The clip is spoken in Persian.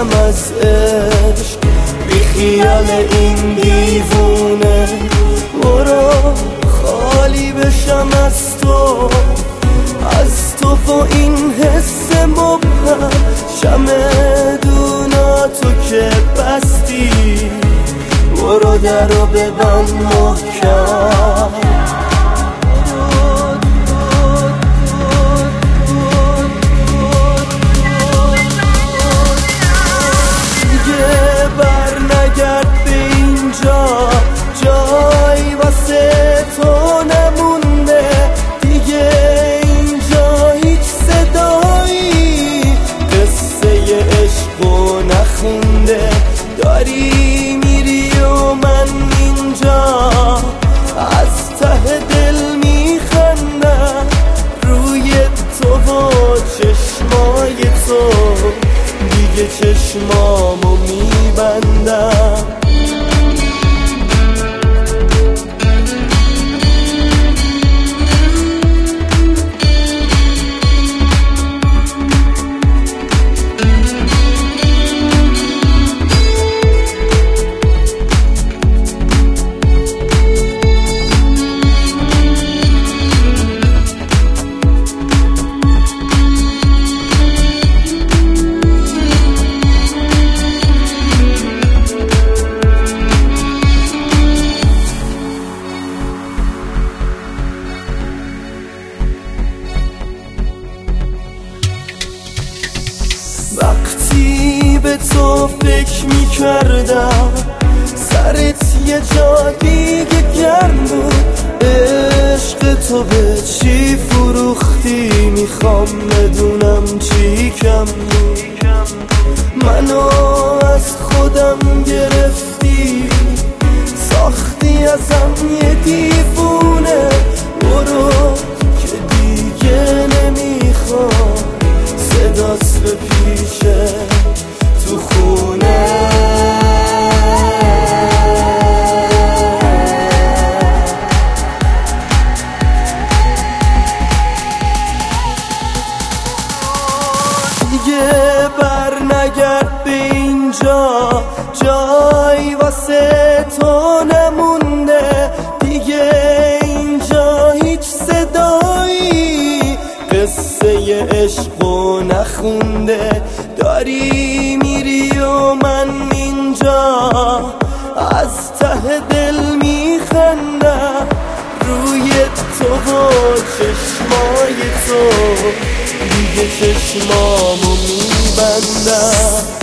بشم از عشق، بی خیال این دیوونه. برو خالی بشم از تو و این حس مبهم. چمدوناتو که بستی، برو درو ببند محکم. دیگه بر نگرد به اینجا، جای واسه تو نمونده. دیگه اینجا هیچ صدایی قصه عشقو نخونده. داری میری و من اینجا از ته دل میخندم روی تو و چشمای تو. دیگه چشمامو میبندم. وقتی به تو فکر میکردم، سرت یه جا دیگه گرم بود. عشق تو به چی فروختی، میخوام بدونم چی کم بود. منو از خودم گرفتی، ساختی ازم یه دیوونه. برو که دیگه نمیخوام صدات بپیچه تو خونه. دیگه بر نگرد به اینجا، جای واسه تو نمونده. دیگه اینجا هیچ صدایی قصه عشقو نخونده. داری میری و من اینجا از ته دل میخندم روی تو و چشمای تو. دیگه چشمامو میبندم.